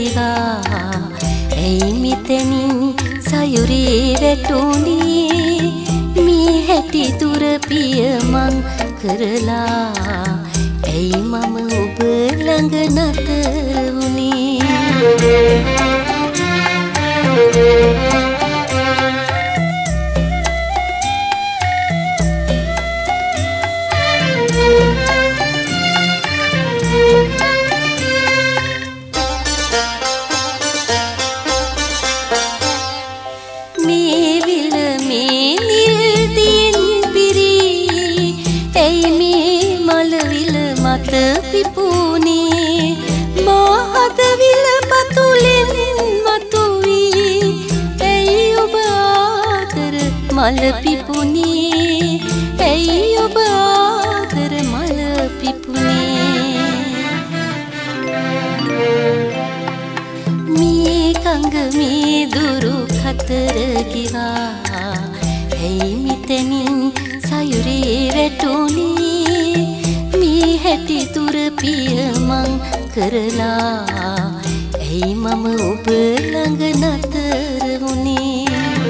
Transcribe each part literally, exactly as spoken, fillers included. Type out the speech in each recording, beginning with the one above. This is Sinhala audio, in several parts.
ගිවා ඇයි මෙතනින් සයුරේ වැටුනේ මේ හැටි දුර පිය මං කරලා ඇයි මම ඔබ ළඟ නතර වුනේ මත පිපුනේ මාහත විල පතුලෙන් මතුවී ඇයි ඔබ ආදර මල පිපුනේ ඇයි ඔබ ආදර මල පිපුනේ මේ කංග මේ දුරු හතර ගිවා ඇයි මෙතනින් සයුරේ වැටුනේ හැටි දුර පිය මං කරලා ඇයි මම ඔබ ළඟ නතර වුනේ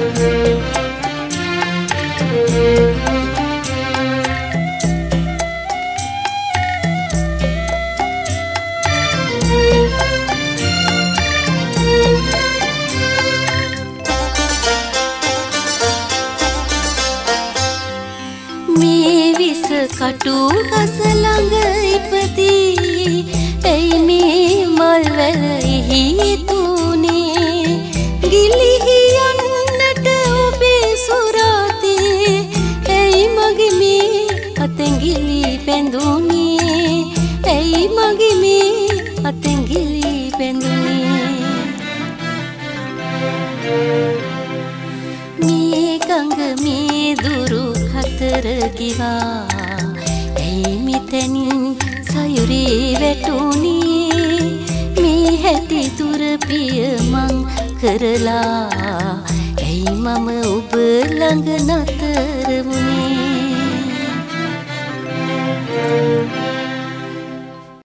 මේ විස කටු ගස ළඟ ඉපදී ඇයි මේ මල් වැල එහි තුනේ ගිලිහි යන්නට ඔබේ සුරාතේ ඇයි මගේ මේ අතැඟිලි බැඳුනේ ඇයි මගේ මේ අතැඟිලි බැඳුනේ මේ ගඟ මේ දුරු හතර ගිවා ඇයි මෙතනින් සයුරේ වැටුනේ මේ හැටි දුර පිය මං කරලා ඇයි මම ඔබ ළඟ නතර වුනේ